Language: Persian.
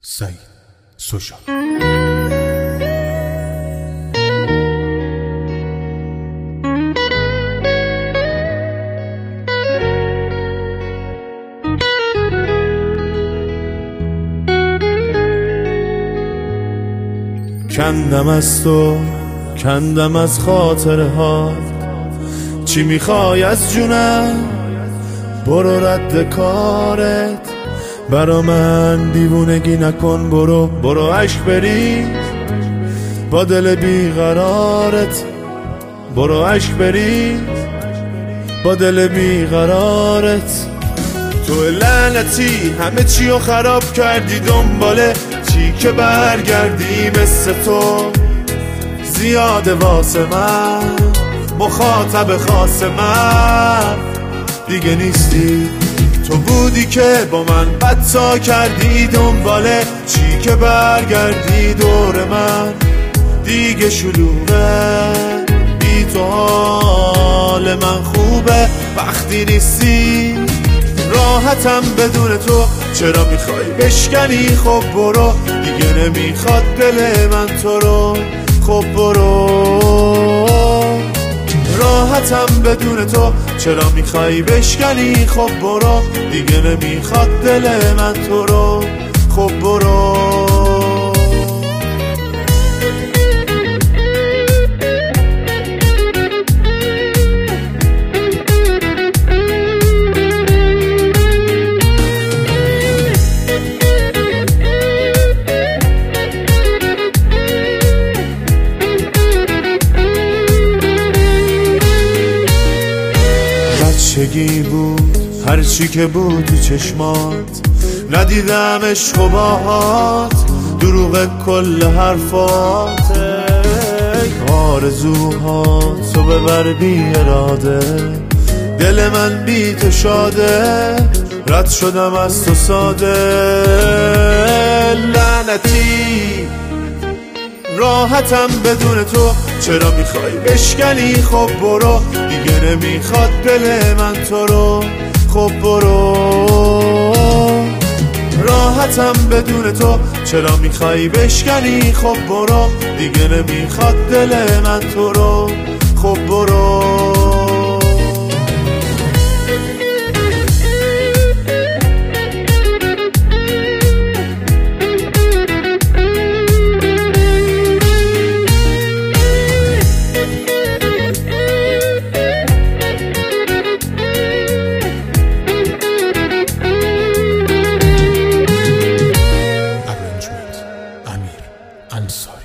سعید سوشا. کندم از تو، کندم از خاطره ها، چی میخوای از جونم؟ برو رد کارت، برا من دیوونگی نکن، برو عشق بریز با دل بیقرارت، برو عشق بریز با دل بیقرارت. تو لعنتی همه چیو خراب کردی، دنباله چی که برگردی؟ مثل تو زیاده واسه من، مخاطب خاص من دیگه نیستی. تو بودی که با من بدتا کردی، دنباله چی که برگردی دور من دیگه شلوغه. بی تو حال من خوبه وقتی نیستی، راحتم بدون تو. چرا میخوای بشکنی؟ خب برو، دیگه نمیخواد دل من تو رو. خب برو، راحتم بدون تو. چرا میخوای بشکنی؟ خب برو، دیگه نمیخواد دل من تو رو. خب برو. بچگی بود هر چی که بود تو چشمات، ندیدم عشق و باهات، دروغ کل حرفات. آرزوهات تو ببر بی اراده، دل من بی تو شاده، رد شدم از تو ساده. لعنتی راحتم بدون تو. چرا میخوای بشکنی؟ خب برو، دیگه نمیخواد دل من تو رو. خب برو، راحتم بدون تو. چرا میخوای بشکنی؟ خب برو، دیگه نمیخواد دل من تو رو. خب برو. امیر انصاری.